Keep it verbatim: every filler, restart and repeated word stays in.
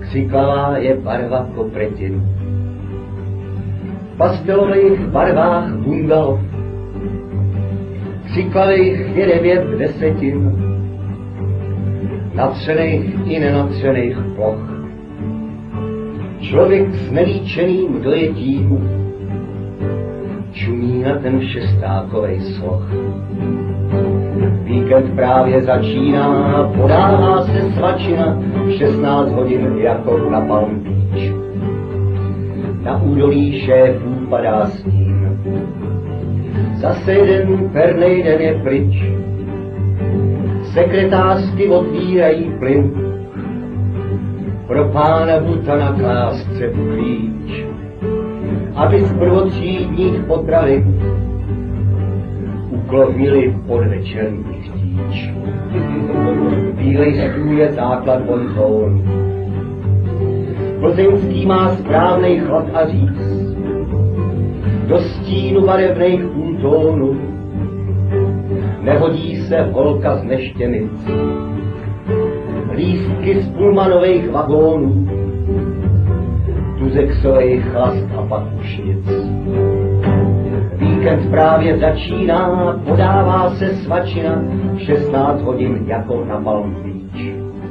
křiklavá je barva kopretin. V pastelových barvách bungalov, křiklavých je devět desetin, natřených i nenatřených ploch. Člověk s nelíčeným dojetím čumí na ten šestákovej sloh. Víkend právě začíná, podává se svačina, v šestnáct hodin jako na Palm Beach. Na údolí šéfů padá stín, zase jeden pernej den je pryč. Sekretářky otvírají plyn, pro pána Buta na klásce klíč, aby z prvotřídních potravin uklonili podvečerní chtíč. Bílej stůl je základ bonzónu, plzeňský má správnej chlad a říz, do stínu barevných půltónů nehodí se holka z Neštěmic. Lístky z pulmanových vagónů, tuzexovej chlast a pak už nic. Víkend právě začíná, podává se svačina, v šestnáct hodin jako na Palm Beach.